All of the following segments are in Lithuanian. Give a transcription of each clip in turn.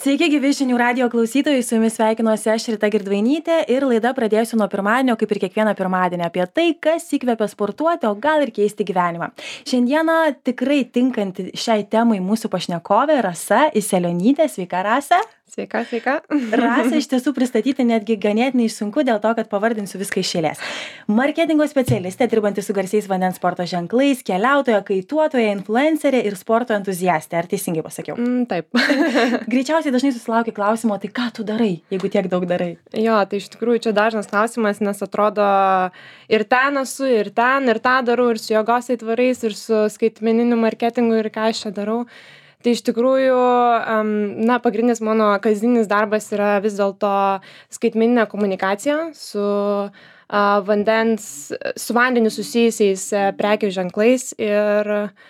Sveiki, gyvi žinių radio klausytojai, su jumis sveikinuosi aš Rita Girdvainytė ir laida pradėsiu nuo pirmadienio, kaip ir kiekvieną pirmadienį, apie tai, kas įkvepia sportuoti, o gal ir keisti gyvenimą. Šiandieną tikrai tinkanti šiai temai mūsų pašnekovė Rasa Iselionytė. Sveika, Rasa. Sveika, sveika. Rasa iš tiesų pristatyti netgi ganėtinai sunku dėl to, kad pavardinsiu viską iš eilės. Marketingo specialistė, dirbanti su garsiais vandens sporto ženklais, keliautoja, kaituotoja, influencerė ir sporto entuziastė. Ar teisingai pasakiau? Taip. Greičiausiai dažnai susilaukia klausimo, tai ką tu darai, jeigu tiek daug darai? Jo, tai iš tikrųjų čia dažnas klausimas, nes atrodo ir ten esu, ir ten, ir tą darau, ir su jogos aitvarais, ir su skaitmeniniu marketingu, ir ką aš čia darau. Tai iš tikrųjų, pagrindinis mano kasdienis darbas yra vis dėlto skaitmeninė komunikacija su vandeniu susijusiais prekių ženklais ir,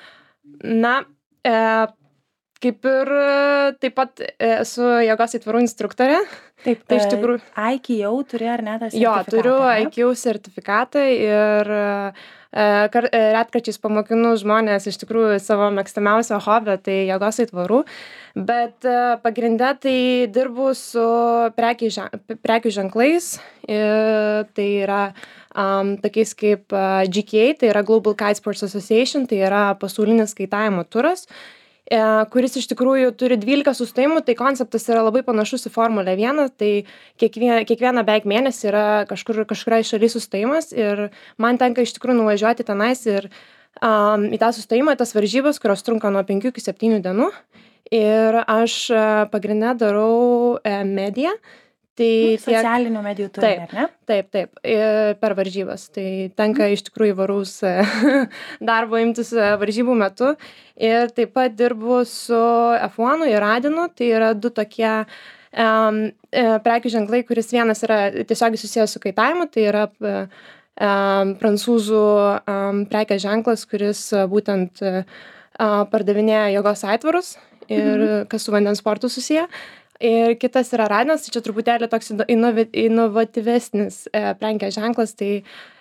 kaip ir taip pat esu jogos aitvarų instruktorė. Taip, tai iš tikrųjų. IQ jau turi ar ne tą sertifikatą? Jo, turiu IQ sertifikatą ir retkarčiais pamokinu žmonės iš tikrųjų savo mėgstamiausio hobio, tai jogos aitvarų, bet pagrinde tai dirbu su prekių ženklais, tai yra tokiais kaip GKA, tai yra Global Kite Sports Association, tai yra pasaulinis kaitavimo turas, kuris iš tikrųjų turi 12 sustojimų, tai konceptas yra labai panašus į Formulę 1, tai kiekvieną beveik mėnesį yra kažkuriai šaly sustojimas ir man tenka iš tikrųjų nuvažiuoti tenais ir į tą sustojimą, tas varžybas, kurios trunka nuo 5 iki 7 dienų ir aš pagrinde darau mediją. Tai socialinių medijų turi, ar ne? Taip, per varžybas. Tai tenka iš tikrųjų įvairaus darbo imtis varžybų metu. Ir taip pat dirbu su F1 ir Radinu. Tai yra du tokie prekių ženklai, kuris vienas yra tiesiogiai susijęs su kaitavimu. Tai yra prancūzų prekės ženklas, kuris būtent pardavinėja jogos aitvarus ir kas su vandens sportu susiję. Ir kitas yra Radinas, tai čia truputėlį toks inovatyvesnis prekės ženklas, tai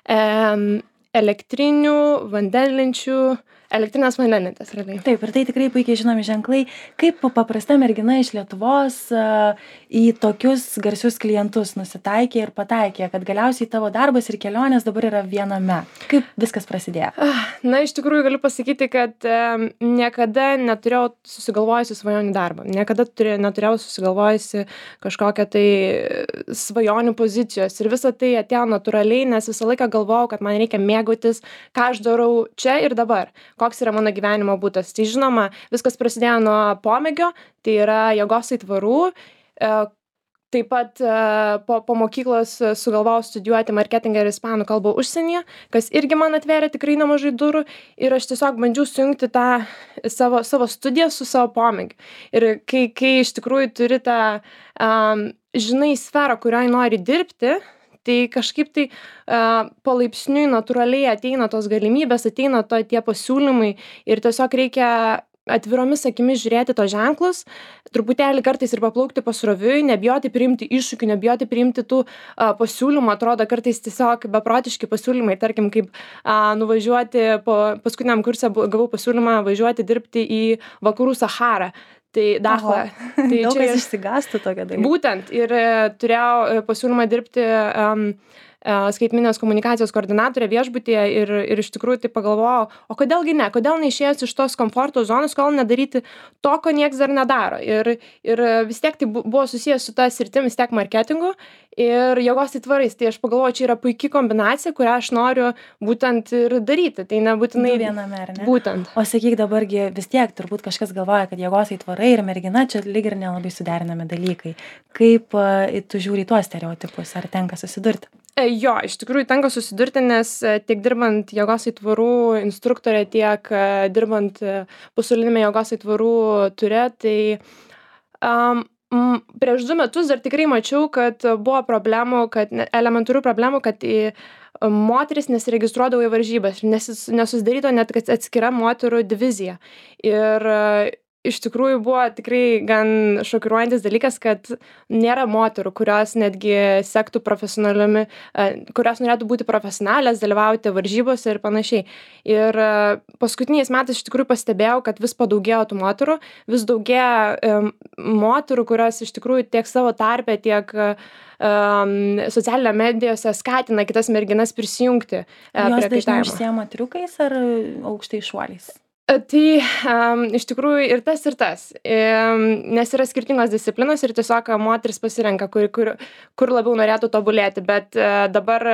elektrinės vandenlentės realiai. Taip, ir tai tikrai puikiai žinomi ženklai. Kaip paprasta mergina iš Lietuvos į tokius garsius klientus nusitaikė ir pataikė, kad galiausiai tavo darbas ir kelionės dabar yra viename? Kaip viskas prasidėjo? Na, iš tikrųjų galiu pasakyti, kad niekada neturėjau susigalvojusi svajonių darbą. Niekada neturėjau susigalvojusi kažkokią tai svajonių pozicijos. Ir visa tai atėjo natūraliai, nes visą laiką galvojau, kad man reikia mėgautis, ką aš darau čia ir dabar. Koks yra mano gyvenimo būdas. Tai žinoma, viskas prasidėjo nuo pomėgio, tai yra jogos aitvarų. Taip pat po mokyklos sugalvojau studijuoti marketingą ir ispanų kalbą užsienyje, kas irgi man atvėrė tikrai nemažai durų ir aš tiesiog bandžiau sujungti tą savo studiją su savo pomėgiu. Ir kai iš tikrųjų turi tą, žinai, sferą, kurioje nori dirbti, tai kažkaip tai palaipsniui natūraliai ateina tos galimybės, ateina tie pasiūlymai ir tiesiog reikia atviromis akimis žiūrėti tos ženklus, truputėlį kartais ir paplaukti pasroviui, nebijoti priimti iššūkių, nebijoti priimti tų pasiūlymų, atrodo kartais tiesiog beprotiški pasiūlymai, tarkim, kaip nuvažiuoti, paskutiniam kurse gavau pasiūlymą važiuoti dirbti į vakarų Saharą. Tai Dachla. Tai daug kas išsigąstų tokio dalyko. Būtent. Ir turėjau pasiūlymą dirbti skaitmeninės komunikacijos koordinatorė viešbutyje ir iš tikrųjų tai pagalvojau, o kodėlgi ne, kodėl neišėjęs iš tos komforto zonos, kol nedaryti to, ko nieks dar nedaro. Ir vis tiek tai buvo susijęs su ta sritim, vis tiek marketingu ir jogos aitvarais. Tai aš pagalvojau, čia yra puikia kombinacija, kurią aš noriu būtent ir daryti. Tai nebūtinai viename, ar ne? Būtent. O sakyk, dabargi vis tiek turbūt kažkas galvoja, kad jogos aitvarai ir mergina čia lyg ir nelabai suderinami dalykai. Kaip tu žiūri tuos stereotipus, ar tenka susidurti? Jo, iš tikrųjų tenka susidurti, nes tiek dirbant jogos aitvarų instruktorė, tiek dirbant pasaulinėme jogos aitvarų ture, tai prieš 2 metus dar tikrai mačiau, kad buvo problemų, elementarių problemų, kad moteris nesiregistruodavo į varžybas ir nesusidaryto net atskira moterų divizija. Ir iš tikrųjų buvo tikrai gan šokiruojantis dalykas, kad nėra moterų, kurios netgi sektų kurios norėtų būti profesionalės, dalyvauti varžybose ir panašiai. Ir paskutiniais metais iš tikrųjų pastebėjau, kad vis padaugėjo tų moterų, vis daugėjo moterų, kurios iš tikrųjų tiek savo tarpe, tiek socialinėse medijose skatina kitas merginas prisijungti prie Jos dažniau kaitavimo. užsiema triukais ar aukštais šuoliais? Tai iš tikrųjų ir tas, nes yra skirtingos disciplinos ir tiesiog moteris pasirenka, kur labiau norėtų tobulėti, bet dabar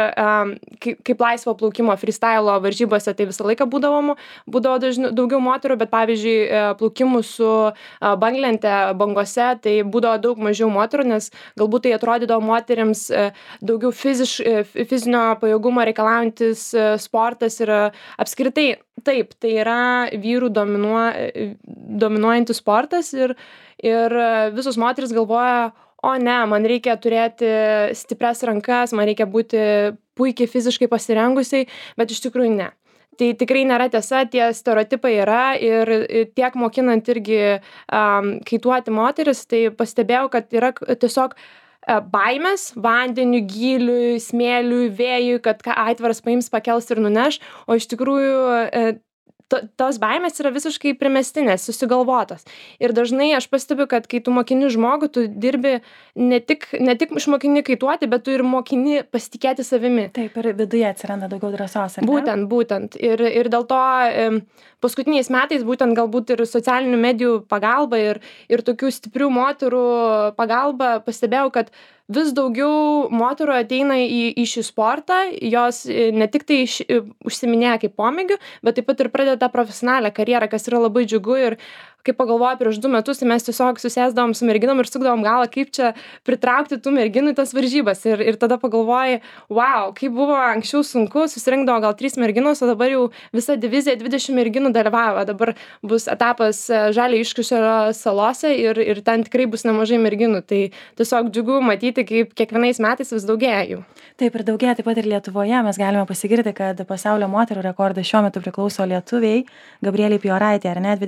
kaip laisvo plaukimo freestyle varžybose tai visą laiką būdavo daugiau moterų, bet pavyzdžiui plaukimų su banglente bangose tai būdavo daug mažiau moterų, nes galbūt tai atrodydavo moterims daugiau fizinio pajėgumo reikalaujantis sportas ir apskritai taip, tai yra vyrų dominuojantis sportas ir visos moterys galvoja, o ne, man reikia turėti stiprias rankas, man reikia būti puikiai fiziškai pasirengusiai, bet iš tikrųjų ne. Tai tikrai nėra tiesa, tie stereotipai yra ir tiek mokinant irgi kaituoti moteris, tai pastebėjau, kad yra tiesiog baimės vandeniu, gyliui, smėliui, vėjui, kad aitvaras paims, pakels ir nuneš, o iš tikrųjų tos baimės yra visiškai primestinės, susigalvotos. Ir dažnai aš pastebiu, kad kai tu mokini žmogų, tu dirbi ne tik išmokini kaituoti, bet tu ir mokini pasitikėti savimi. Taip, ir viduje atsiranda daugiau drąsos, ar ne? Būtent. Ir dėl to paskutiniais metais, būtent galbūt ir socialinių medijų pagalba ir tokių stiprių moterų pagalba pastebėjau, kad vis daugiau moterų ateina į šį sportą, jos ne tik tai užsiminėja kaip pomėgiu, bet taip pat ir pradeda profesionalią karjerą, kas yra labai džiugu ir kai pagalvoju prieš 2 metus, tai mes tiesiog susėsdavom su merginom ir sukdavom galą, kaip čia pritraukti tų merginų į tas varžybas. Ir tada pagalvoju, wow, kaip buvo anksčiau sunku, susirinkdavo gal 3 merginos, o dabar jau visa divizija 20 merginų dalyvavo. Dabar bus etapas Žalio Iškišio salose ir ten tikrai bus nemažai merginų. Tai tiesiog džiugu matyti, kaip kiekvienais metais vis daugėja jų. Taip, ir daugėja taip pat ir Lietuvoje. Mes galime pasigirti, kad pasaulio moterų rekordas šiuo metu priklauso lietuviai Gabrieliai Pioraitė, ar ne,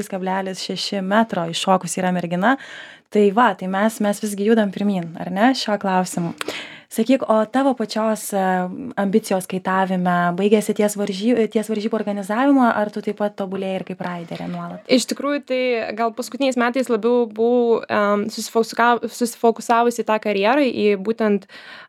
23,6 metro iššokus yra mergina. Tai mes visgi judam pirmin, ar ne, šiuo klausimu. Sakyk, o tavo pačios ambicijos kaitavime baigėsi ties varžybų organizavimo, ar tu taip pat tobulėjai ir kaip raiderė nuolat? Iš tikrųjų, tai gal paskutiniais metais labiau buvau susifokusavusi į tą karjerą, į būtent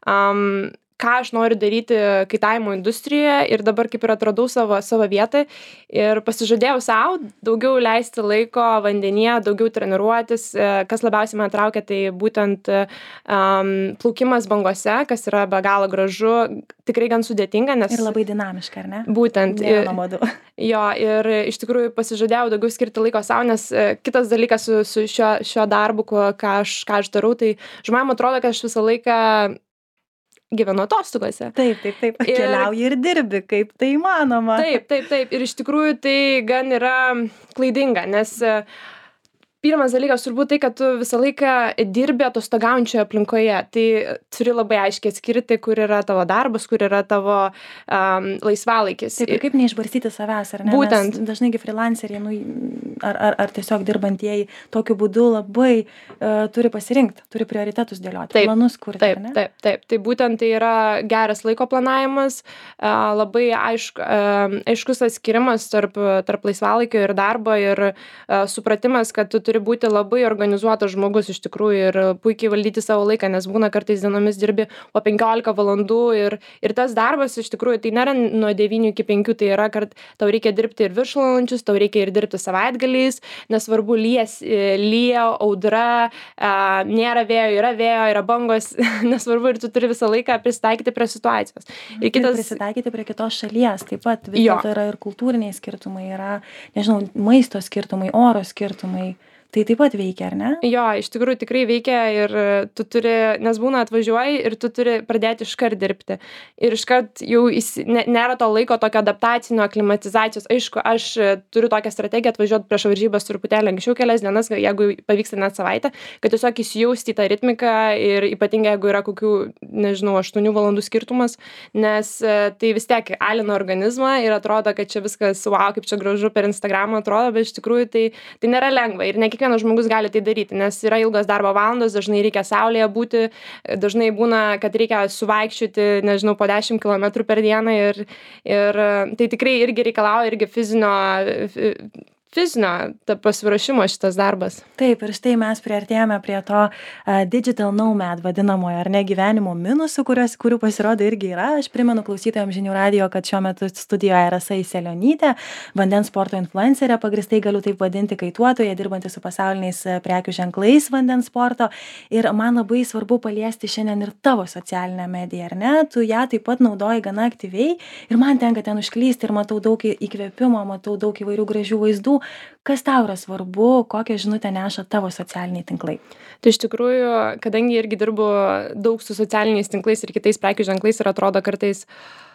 ką aš noriu daryti kaitavimo industrijoje ir dabar kaip ir atradau savo vietą ir pasižadėjau sau daugiau leisti laiko vandenyje, daugiau treniruotis, kas labiausiai man traukia, tai būtent plaukimas bangose, kas yra be galo gražu, tikrai gan sudėtinga, nes... Ir labai dinamiška, ar ne? Būtent. Nenuobodu. Jo, ir iš tikrųjų pasižadėjau daugiau skirti laiko sau, nes kitas dalykas su šio darbu, ką aš darau, tai žmonėm atrodo, kad aš visą laiką gyvenu atostogose. Taip. Keliauji ir dirbi, kaip tai įmanoma. Taip. Ir iš tikrųjų tai gan yra klaidinga, nes pirmas dalykas turbūt tai, kad tu visą laiką dirbi atostogaujančioje aplinkoje. Tai turi labai aiškiai atskirti, kur yra tavo darbas, kur yra tavo laisvalaikis. Taip, ir kaip neišbarstyti savęs, ar ne? Būtent. Nes dažnai freelanceriai, ar tiesiog dirbantieji tokiu būdu labai turi pasirinkti, turi prioritetus dėlioti, planus kurti, ar ne? Taip. Tai būtent tai yra geras laiko planavimas, labai aiškus atskirimas tarp laisvalaikio ir darbo ir supratimas, kad tu turi būti labai organizuotas žmogus iš tikrųjų ir puikiai valdyti savo laiką, nes būna kartais dienomis dirbi po 15 valandų ir tas darbas iš tikrųjų tai nėra nuo 9 iki 5, tai yra, kad tau reikia dirbti ir viršvalandžius, tau reikia ir dirbti savaitgaliais, nesvarbu lyja, audra, nėra vėjo, yra bangos, nesvarbu ir tu turi visą laiką prisitaikyti prie situacijos. Ir prisitaikyti prie kitos šalies, taip pat vis dėlto yra ir kultūriniai skirtumai, yra, nežinau, maisto skirtumai, oro skirtumai. tai taip pat veikia, ar ne? Jo, iš tikrųjų tikrai veikia ir tu turi, nes būna atvažiuoji ir tu turi pradėti iškart dirbti. Ir iškart jau nėra to laiko tokio adaptacinio, aklimatizacijos. Aišku, aš turiu tokią strategiją atvažiuoti prieš varžybas truputėlį anksčiau kelias dienas, jeigu pavyksta net savaitę, kad tiesiog įsijausti į tą ritmiką ir ypatingai jeigu yra kokių, nežinau, 8 valandų skirtumas, nes tai vis tiek alina organizmą ir atrodo, kad čia viskas, wow, kaip čia gražu per Instagramą atrodo, bet iš tikrųjų tai nėra lengva ir ne kiekvienas žmogus gali tai daryti, nes yra ilgos darbo valandos, dažnai reikia saulėje būti, dažnai būna, kad reikia suvaikščioti, nežinau, po 10 kilometrų per dieną ir tai tikrai irgi reikalauja irgi fizinio pasiruošimo šitas darbas. Taip, ir štai mes priartėjome prie to digital nomad vadinamojo, ar ne, gyvenimo minusų, kurių pasirodo irgi yra. Aš primenu klausytojams Žinių radijo, kad šiuo metu studijoje Rasa Iselionytė, vandens sporto influencerė, pagrįstai galiu taip vadinti, kaituotoja, dirbanti su pasauliniais prekių ženklais vandens sporto. Ir man labai svarbu paliesti šiandien ir tavo socialinę mediją, ar ne? Tu ją taip pat naudoji gana aktyviai ir man tenka ten užklysti ir matau daug įkvėpimo, matau daug įvairių gražių vaizdų. Kas tau yra svarbu, kokią žinutę neša tavo socialiniai tinklai? Tai iš tikrųjų, kadangi irgi dirbu daug su socialiniais tinklais ir kitais prekių ženklais ir atrodo kartais,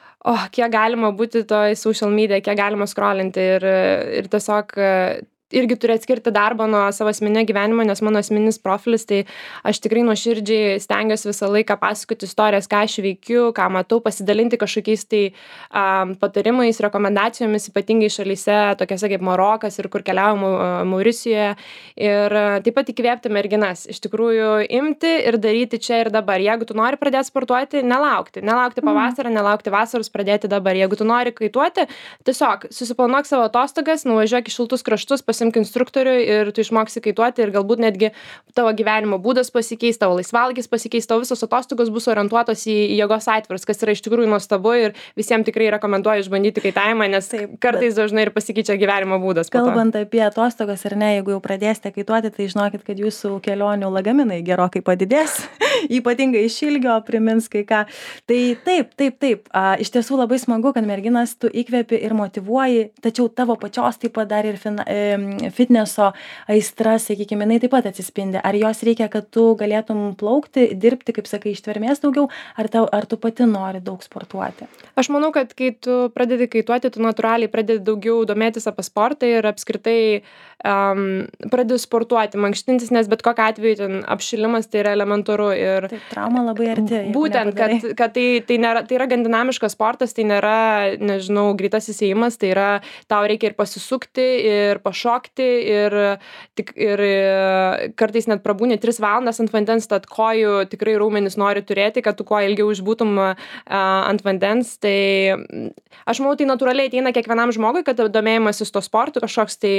kiek galima būti toj social media, kiek galima scrollinti ir tiesiog irgi turi atskirti darbą nuo savo asmeninio gyvenimo, nes mano asmeninis profilis, tai aš tikrai nuoširdžiai stengiuosi visą laiką pasakoti istorijas, ką aš veikiu, ką matau, pasidalinti kažkokiais tai patarimais, rekomendacijomis, ypatingai šalyse, tokiose kaip Marokas ir kur keliaujam Mauricijoje. Ir taip pat įkvėpti merginas, iš tikrųjų imti ir daryti čia ir dabar. Jeigu tu nori pradėti sportuoti, nelaukti pavasarą, nelaukti vasaros, pradėti dabar. Jeigu tu nori kaituoti, tiesiog susiplanuok savo atostogas, nuvažiuok į šiltus kraštus, pasimk instruktorių ir tu išmoksi kaituoti ir galbūt netgi tavo gyvenimo būdas pasikeis, tavo laisvalgis pasikeis, tavo visos atostogos bus orientuotos į jėgos aitvarus, kas yra iš tikrųjų nuostabu ir visiems tikrai rekomenduoju išbandyti kaitavimą, nes kartais dažnai ir pasikeičia gyvenimo būdas. Kalbant apie atostogas ar ne, jeigu jau pradėsite kaituoti, tai žinokit, kad jūsų kelionių lagaminai gerokai padidės, ypatingai iš ilgio primins kai ką. Tai taip. Iš tiesų labai smagu, kad merginas tu įkvepi ir motyvuoji, tačiau tavo pačios taip pat dar ir fitneso aistra, sakykime, jinai taip pat atsispindi. Ar jos reikia, kad tu galėtum plaukti, dirbti, kaip sakai, ištvermės daugiau, ar tu pati nori daug sportuoti? Aš manau, kad kai tu pradedi kaituoti, tu natūraliai pradedi daugiau domėtis apie sportą ir apskritai pradedi sportuoti, mankštintis, nes bet kokiu atveju ten apšilimas tai yra elementaru. Ir taip, trauma labai arti. Būtent, kad tai yra gan dinamiškas sportas, tai nėra, nežinau, greitas įsėjimas, tai yra, tau reikia ir pasisukti, ir pašokti, ir kartais net prabūni 3 valandas ant vandens, tad kojų tikrai raumenis nori turėti, kad tu kuo ilgiau išbūtum ant vandens. Tai aš manau, tai natūraliai ateina kiekvienam žmogui, kad domėjimasis to sportu kažkoks tai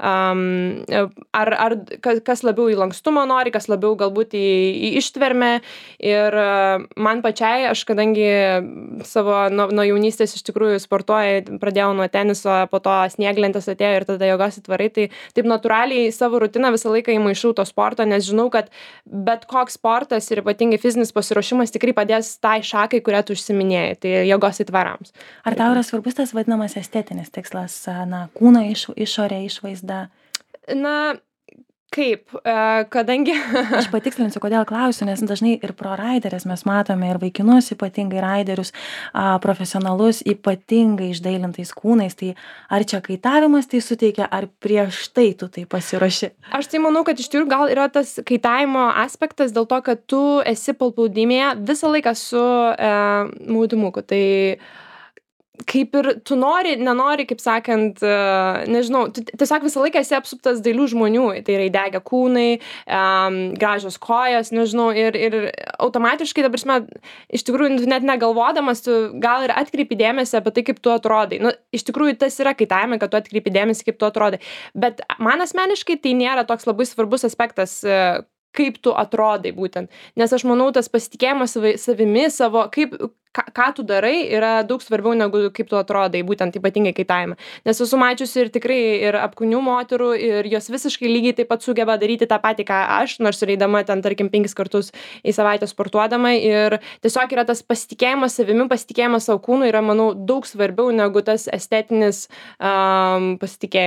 ar kas labiau į lankstumą nori, kas labiau galbūt į ištvermę. Ir man pačiai, aš kadangi savo nuo jaunystės iš tikrųjų sportuoju, pradėjau nuo teniso, po to snieglentės atėjo ir tada jogos atvarai, tai taip natūraliai savo rutiną visą laiką įmaišau to sporto, nes žinau, kad bet koks sportas ir ypatingai fizinis pasiruošimas tikrai padės tai šakai, kurią tu užsiminėjai, tai jogos įtvarams. Ar tau yra svarbus tas vadinamas estetinis tikslas, kūno išorė, išvaizda? Na, kaip, kadangi... Aš patikslinsiu, kodėl klausiu, nes dažnai ir pro raiderės mes matome ir vaikinus, ypatingai raiderius, profesionalus, ypatingai išdailintais kūnais. Tai ar čia kaitavimas tai suteikia, ar prieš tai tu tai pasiruoši? Aš tai manau, kad iš tikrųjų gal yra tas kaitavimo aspektas dėl to, kad tu esi paplūdimėje visą laiką su maudymuku. Tai kaip ir tu nenori, kaip sakant, nežinau, tu tiesiog visą laiką esi apsuptas dailių žmonių, tai yra įdegę kūnai, gražios kojos, nežinau, ir automatiškai, dabar iš tikrųjų net negalvodamas, tu gal ir atkreipi dėmesį apie tai, kaip tu atrodai. Nu, iš tikrųjų tas yra kaitavime, kad tu atkreipi dėmesį, kaip tu atrodai. Bet man asmeniškai tai nėra toks labai svarbus aspektas, kaip tu atrodai būtent. Nes aš manau, tas pasitikėjimas savimi, savo, ką tu darai, yra daug svarbiau negu kaip tu atrodai, būtent ypatingai kaitavime. Nes esu mačiusi ir tikrai ir apkūnių moterų, ir jos visiškai lygiai taip pat sugeba daryti tą patį, ką aš, nors eidama ten, tarkim, 5 kartus į savaitę sportuodama. Ir tiesiog yra tas pasitikėjimas savimi, pasitikėjimas savo kūnu yra, manau, daug svarbiau negu tas estetinis pasitikėjimas.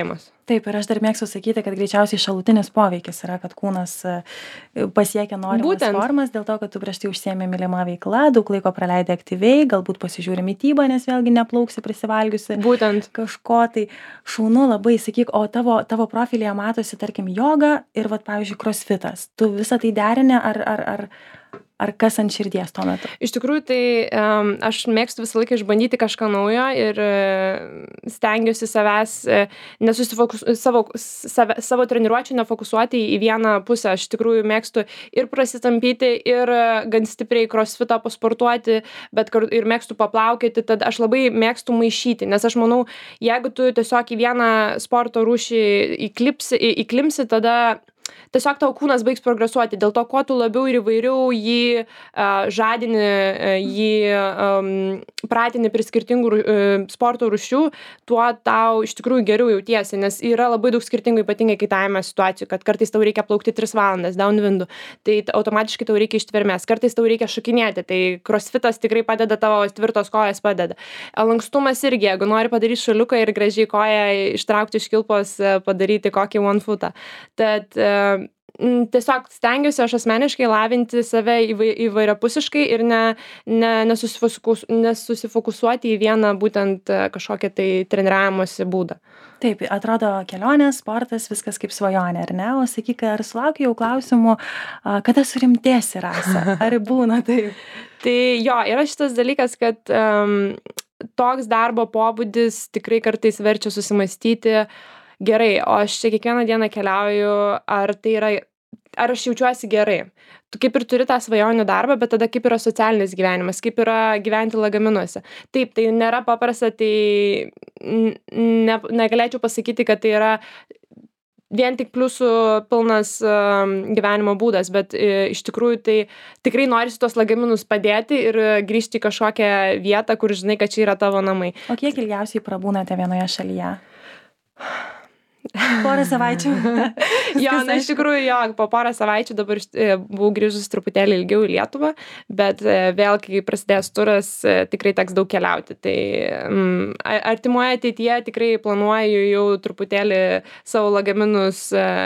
Taip, ir aš dar mėgstu sakyti, kad greičiausiai šalutinis poveikis yra, kad kūnas pasiekia norimas formas dėl to, kad tu prieš tai užsiėmė mylimą veiklą, daug laiko praleidai aktyviai, galbūt pasižiūri mitybą, nes vėlgi neplauksi prisivalgiusi kažko. Tai šaunu labai, sakyk, o tavo profilyje matosi, tarkim, joga ir, vat, pavyzdžiui, crossfitas. Tu visą tai derini ar kas ant širdies tuo metu? Iš tikrųjų, tai aš mėgstu visą laiką išbandyti kažką naujo ir stengiuosi savo treniruočių nefokusuoti į vieną pusę. Aš iš tikrųjų mėgstu ir prasitampyti, ir gan stipriai crossfitą pasportuoti, bet ir mėgstu paplaukėti, tad aš labai mėgstu maišyti, nes aš manau, jeigu tu tiesiog į vieną sporto rūšį įklimsi, tada tiesiog tavo kūnas baigs progresuoti. Dėl to, kuo tu labiau ir įvairiau jį žadini, jį pratini prie skirtingų sporto rūšių, tuo tau iš tikrųjų geriau jautiesi, nes yra labai daug skirtingų, ypatingai kaitavimo situacijų, kad kartais tau reikia plaukti 3 valandas downwindu, tai automatiškai tau reikia ištvermės, kartais tau reikia šokinėti, tai crossfitas tikrai padeda, tavo tvirtos kojas padeda. Lankstumas irgi, jeigu nori padaryti šuoliuką ir gražiai koją ištraukti iš kilpos, padaryti kokį one footą. Tad tiesiog stengiuosi aš asmeniškai lavinti save įvairiapusiškai ir nesusifokusuoti į vieną būtent kažkokią tai treniravimosi būdą. Taip, atrodo kelionės, sportas, viskas kaip svajonė, ar ne? O sakyk, ar sulauki jau klausimų, kada surimtėsi, Rasa? Ar būna taip? Tai jo, yra šitas dalykas, kad toks darbo pobūdis tikrai kartais verčia susimastyti, gerai, o aš čia kiekvieną dieną keliauju, ar aš jaučiuosi gerai. Tu kaip ir turi tą svajonių darbą, bet tada kaip yra socialinis gyvenimas, kaip yra gyventi lagaminuose. Taip, tai nėra paprasta, tai negalėčiau pasakyti, kad tai yra vien tik pliusų pilnas gyvenimo būdas, bet iš tikrųjų tai tikrai norisi tuos lagaminus padėti ir grįžti į kažkokią vietą, kur žinai, kad čia yra tavo namai. O kiek ilgiausiai prabūnate vienoje šalyje? Porą savaičių. Jo, iš tikrųjų, po porą savaičių dabar buvau grįžus truputėlį ilgiau į Lietuvą, bet vėl, kai prasidės turas, tikrai teks daug keliauti. Tai artimoje ateityje tikrai planuoju jau truputėlį savo lagaminus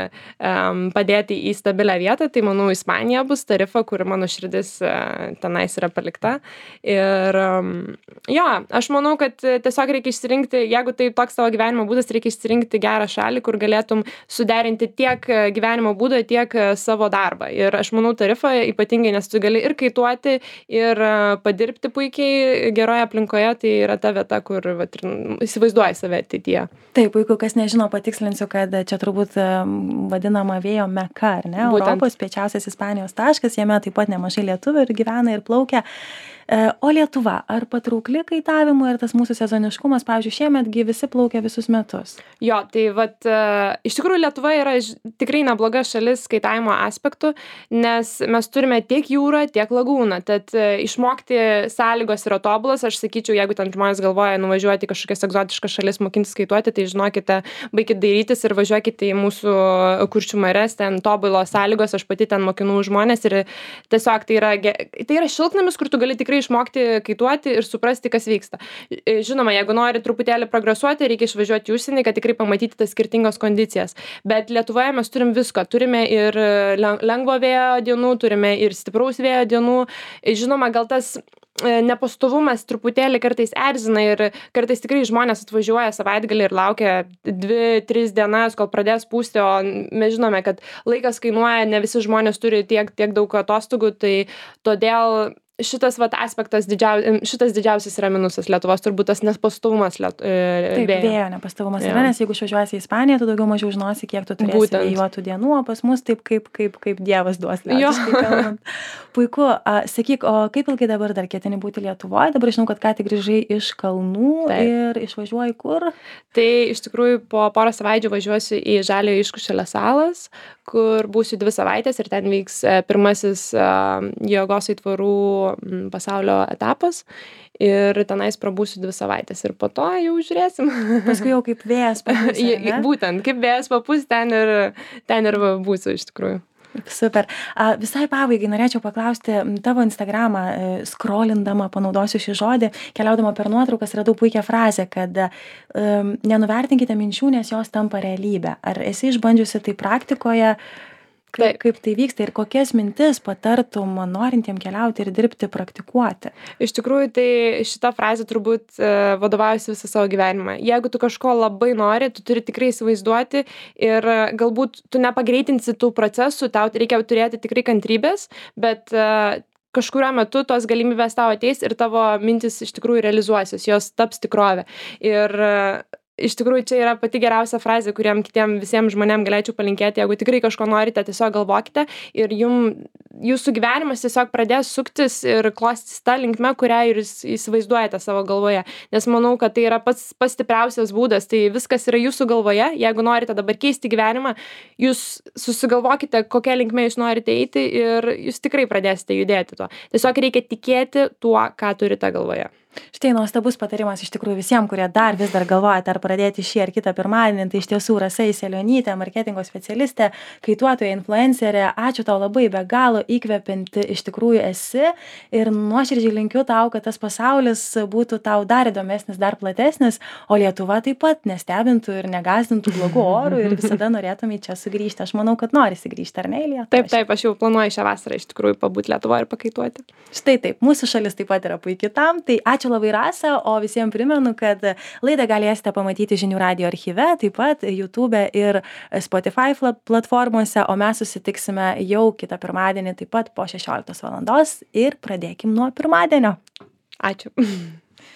padėti į stabilią vietą. Tai manau, Ispanija bus Tarifa, kur mano širdis tenais yra palikta. Ir jo, aš manau, kad tiesiog reikia išsirinkti, jeigu tai toks tavo gyvenimo būdas, reikia išsirinkti gerą šalį, kur galėtum suderinti tiek gyvenimo būdą, tiek savo darbą. Ir aš manau, Tarifa ypatingai, nes tu gali ir kaituoti, ir padirbti puikiai geroje aplinkoje, tai yra ta vieta, kur įsivaizduoji save ateityje. Taip, puiku, kas nežino, patikslinsiu, kad čia turbūt vadinama vėjo meka, ar ne? Europos piečiausias Ispanijos taškas, jame taip pat nemažai lietuvių ir gyvena ir plaukia. O Lietuva, ar patraukli kaitavimui, ar tas mūsų sezoniškumas, pavyzdžiui, šiemetgi visi plaukia visus metus? Jo, tai iš tikrųjų Lietuva yra tikrai nebloga šalis kaitavimo aspektų, nes mes turime tiek jūrą, tiek lagūną, tad išmokti sąlygos yra tobulas. Aš sakyčiau, jeigu ten žmonės galvoja nuvažiuoti į kažkokias egzotiškas šalis, mokintis kaituoti, tai žinokite, baikit dairytis ir važiuokite į mūsų Kuršių marias, ten tobulos sąlygos, aš pati ten mokinu žmonės ir tiesiog tai yra šiltnamis, kur tu gali tikrai išmokti kaituoti ir suprasti, kas vyksta. Žinoma, jeigu nori truputėlį progresuoti, reikia išvažiuoti į užsienį, kad tikrai pamatyti tas skirtingas kondicijas. Bet Lietuvoje mes turim visko. Turime ir lengvo vėjo dienų, turime ir stipraus vėjo dienų. Žinoma, gal tas nepastovumas truputėlį kartais erzina ir kartais tikrai žmonės atvažiuoja savaitgalį ir laukia 2-3 dienas, kol pradės pūsti, o mes žinome, kad laikas kainuoja, ne visi žmonės turi tiek daug atostogų, tai todėl šitas aspektas šitas didžiausias yra minusas Lietuvos, turbūt tas nepastovumas Taip, vėjo nepastovumas yra, nes jeigu išvažiuosi į Ispaniją, tu daugiau mažiau žinosi, kiek tu turėsi vėjuotų dienų, o pas mus taip kaip Dievas duos. Puiku. Sakyk, o kaip ilgai dabar dar ketini būti Lietuvoje? Dabar žinau, kad ką tik grįžai iš kalnų. Taip. Ir išvažiuoji kur? Tai iš tikrųjų po porą savaičių važiuosiu į Žaliojo Iškušelio salas, kur būsiu 2 savaitės ir ten vyks pirmasis jogos aitvarų pasaulio etapas ir tenais prabūsiu 2 savaitės ir po to jau žiūrėsim. Paskui jau kaip vėjas papūs. Būtent, kaip vėjas papūs, ten ir būsiu iš tikrųjų. Super. Visai pabaigai norėčiau paklausti, tavo Instagramą skrolindama, panaudosiu šį žodį, keliaudama per nuotraukas, radau puikią frazę, kad nenuvertinkite minčių, nes jos tampa realybė. Ar esi išbandžiusi tai praktikoje, kaip tai vyksta ir kokias mintis patartum norintiem keliauti ir dirbti, praktikuoti? Iš tikrųjų, tai šita frazė turbūt vadovaujasi visą savo gyvenimą. Jeigu tu kažko labai nori, tu turi tikrai įsivaizduoti ir galbūt tu nepagreitinsi tų procesų, tau reikia turėti tikrai kantrybės, bet kažkuriuo metu tos galimybės tau ateis ir tavo mintis iš tikrųjų realizuosis, jos taps tikrovė. Ir iš tikrųjų čia yra pati geriausia frazė, kuriem kitiem visiems žmonėm galėčiau palinkėti, jeigu tikrai kažko norite, tiesiog galvokite ir jūsų gyvenimas tiesiog pradės suktis ir klostis tą linkme, kurią jūs įsivaizduojate savo galvoje. Nes manau, kad tai yra pats stipriausias būdas, tai viskas yra jūsų galvoje. Jeigu norite dabar keisti gyvenimą, jūs susigalvokite, kokia linkme jūs norite eiti ir jūs tikrai pradėsite judėti tuo. Tiesiog reikia tikėti tuo, ką turite galvoje. Štai nuostabus patarimas iš tikrųjų visiems, kurie vis dar galvojate, ar pradėti šį ar kitą pirmadienį. Tai iš tiesų Rasa Iselionytė, marketingo specialistė, kaituotoja, influencerė. Ačiū tau labai, be galo įkvepianti iš tikrųjų esi ir nuoširdžiai linkiu tau, kad tas pasaulis būtų tau dar įdomesnis, dar platesnis, o Lietuva taip pat nestebintų ir negazdintų blogų orų ir visada norėtumai čia sugrįžti. Aš manau, kad norisi grįžti, ar ne, į Lietuvą? Taip, aš jau planuoju šią vasarą iš tikrųjų pabūti Lietuvoje ir pakaituoti. Štai taip, mūsų šalis taip pat yra puikiai tam. Tai ačiū labai, Rasa, o visiems primenu, kad laidą galėsite pamatyti Žinių radijo archyve, taip pat YouTube ir Spotify platformose, o mes susitiksime jau kitą pirmadienį taip pat po 16 valandos ir pradėkim nuo pirmadienio. Ačiū.